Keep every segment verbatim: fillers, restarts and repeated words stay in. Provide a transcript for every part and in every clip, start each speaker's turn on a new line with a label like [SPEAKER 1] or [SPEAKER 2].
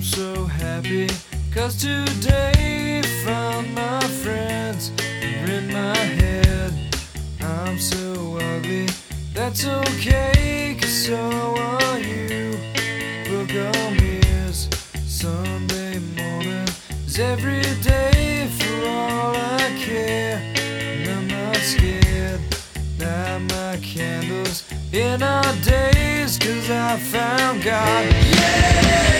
[SPEAKER 1] so happy, cause today found my friends are in my head. I'm so ugly, that's okay, cause so are you. Book on mirrors, Sunday morning is every day for all I care. And I'm not scared, light my candles in our days, cause I found God. Yeah!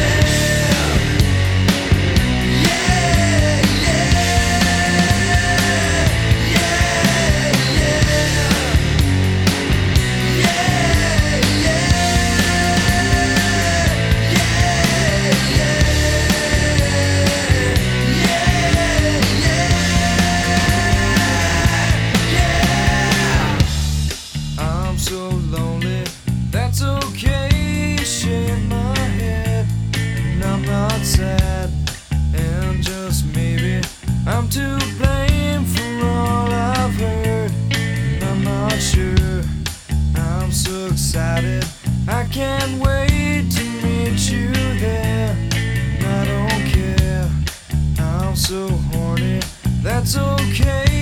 [SPEAKER 1] So lonely, that's okay, shake my head, and I'm not sad, and just maybe I'm to blame for all I've heard, and I'm not sure. I'm so excited, I can't wait to meet you there, and I don't care, I'm so horny, that's okay.